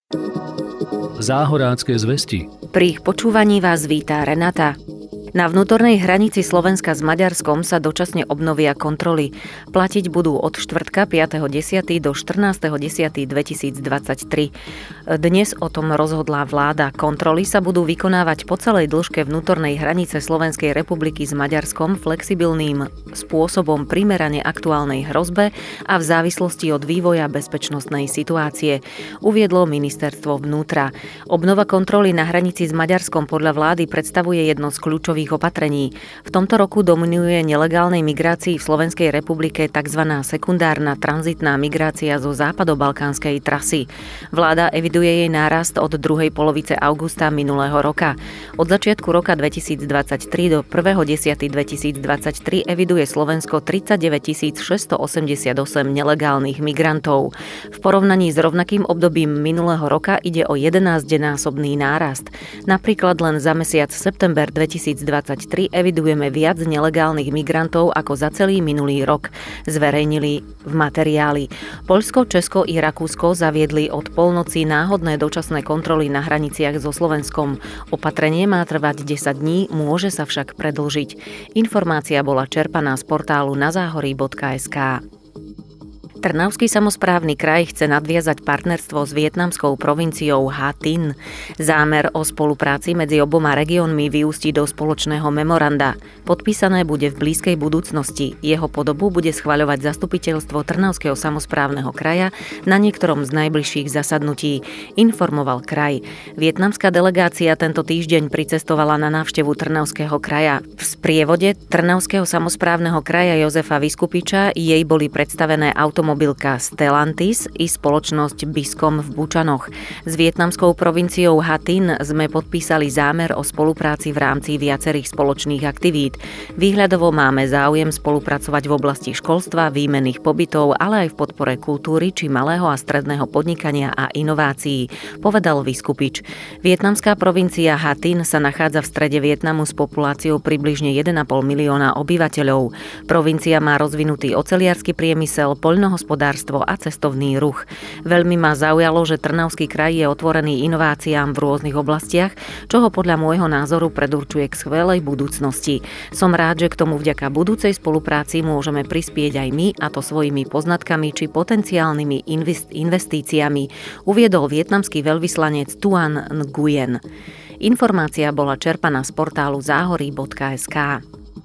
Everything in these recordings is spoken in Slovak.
Záhorácké zvesti. Pri ich počúvaní vás vítá Renata. Na vnútornej hranici Slovenska s Maďarskom sa dočasne obnovia kontroly. Platiť budú od štvrtka 5.10. do 14.10.2023. Dnes o tom rozhodla vláda. Kontroly sa budú vykonávať po celej dĺžke vnútornej hranice Slovenskej republiky s Maďarskom flexibilným spôsobom primerane aktuálnej hrozbe a v závislosti od vývoja bezpečnostnej situácie, uviedlo ministerstvo vnútra. Obnova kontroly na hranici s Maďarskom podľa vlády predstavuje jedno z kľúčových opatrení. V tomto roku dominuje nelegálnej migrácii v Slovenskej republike tzv. Sekundárna tranzitná migrácia zo západobalkánskej trasy. Vláda eviduje jej nárast od druhej polovice augusta minulého roka. Od začiatku roka 2023 do 1.10.2023 eviduje Slovensko 39 688 nelegálnych migrantov. V porovnaní s rovnakým obdobím minulého roka ide o 11-násobný nárast. Napríklad len za mesiac september 2023 evidujeme viac nelegálnych migrantov ako za celý minulý rok, zverejnili v materiáli. Poľsko, Česko i Rakúsko zaviedli od polnoci náhodné dočasné kontroly na hraniciach so Slovenskom. Opatrenie má trvať 10 dní, môže sa však predĺžiť. Informácia bola čerpaná z portálu nazáhorí.sk. Trnavský samosprávny kraj chce nadviazať partnerstvo s vietnamskou provinciou Ha Tinh. Zámer o spolupráci medzi oboma regiónmi vyústi do spoločného memoranda. Podpísané bude v blízkej budúcnosti. Jeho podobu bude schvaľovať zastupiteľstvo Trnavského samosprávneho kraja na niektorom z najbližších zasadnutí, informoval kraj. Vietnamská delegácia tento týždeň pricestovala na návštevu Trnavského kraja. V sprievode Trnavského samosprávneho kraja Jozefa Viskupiča jej boli predstavené automobilka Stellantis i spoločnosť Biscom v Bučanoch. S vietnamskou provinciou Ha Tinh sme podpísali zámer o spolupráci v rámci viacerých spoločných aktivít. Výhľadovo máme záujem spolupracovať v oblasti školstva, výmenných pobytov, ale aj v podpore kultúry či malého a stredného podnikania a inovácií, povedal Viskupič. Vietnamská provincia Ha Tinh sa nachádza v strede Vietnamu s populáciou približne 1,5 milióna obyvateľov. Provincia má rozvinutý oceliarsky priemysel, poľnohospodárstvo a cestovný ruch. Veľmi ma zaujalo, že Trnavský kraj je otvorený inováciám v rôznych oblastiach, čo ho podľa môjho názoru predurčuje k skvelej budúcnosti. Som rád, že k tomu vďaka budúcej spolupráci môžeme prispieť aj my, a to svojimi poznatkami či potenciálnymi investíciami, uviedol vietnamský veľvyslanec Tuan Nguyen. Informácia bola čerpaná z portálu záhorí.sk.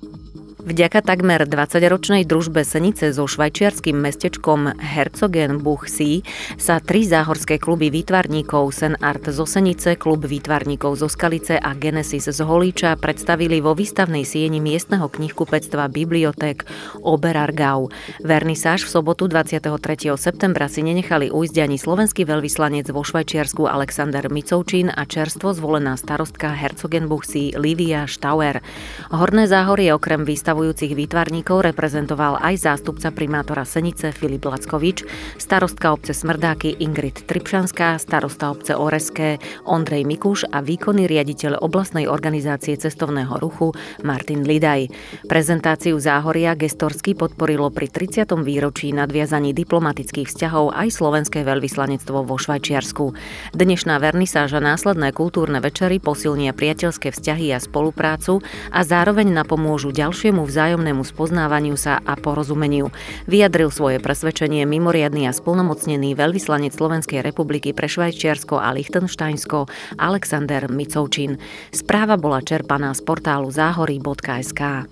Vďaka takmer 20-ročnej družbe Senice so švajčiarskym mestečkom Herzogenbuchsee sa 3 záhorské kluby výtvarníkov Sen Art zo Senice, klub výtvarníkov zo Skalice a Genesis z Holíča predstavili vo výstavnej sieni miestneho knihkupectva Bibliotek Oberargau. Vernisáž v sobotu 23. septembra si nenechali ujsť ani slovenský veľvyslanec vo Švajčiarsku Alexander Micoučin a čerstvo zvolená starostka Herzogenbuchsee Livia Stauer. Horné Záhorie okrem vystavujúcich výtvarníkov reprezentoval aj zástupca primátora Senice Filip Lackovič, starostka obce Smrdáky Ingrid Tripšanská, starosta obce Oreské Ondrej Mikuš a výkonný riaditeľ oblastnej organizácie cestovného ruchu Martin Lidaj. Prezentáciu Záhoria gestorsky podporilo pri 30. výročí nadviazaní diplomatických vzťahov aj slovenské veľvyslanectvo vo Švajčiarsku. Dnešná vernisáž a následné kultúrne večery posilnia priateľské vzťahy a spoluprácu a zároveň napomôžu ďalšiemu vzájomnému spoznávaniu sa a porozumeniu. Vyjadril svoje presvedčenie mimoriadny a splnomocnený veľvyslanec Slovenskej republiky pre Švajčiarsko a Lichtenštajnsko Alexander Micoučin. Správa bola čerpaná z portálu záhorí.sk.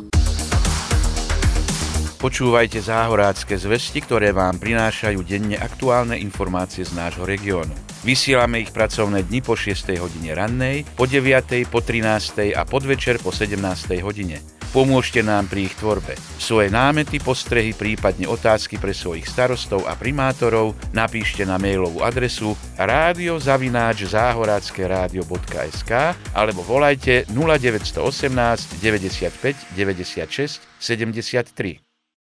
Počúvajte záhorácké zvesti, ktoré vám prinášajú denne aktuálne informácie z nášho regiónu. Vysielame ich pracovné dni po 6. hodine rannej, po 9., po 13. a podvečer po 17. hodine. Pomôžte nám pri ich tvorbe. Svoje námety, postrehy, prípadne otázky pre svojich starostov a primátorov napíšte na mailovú adresu radio@zahorackeradio.sk alebo volajte 0918 95 96 73.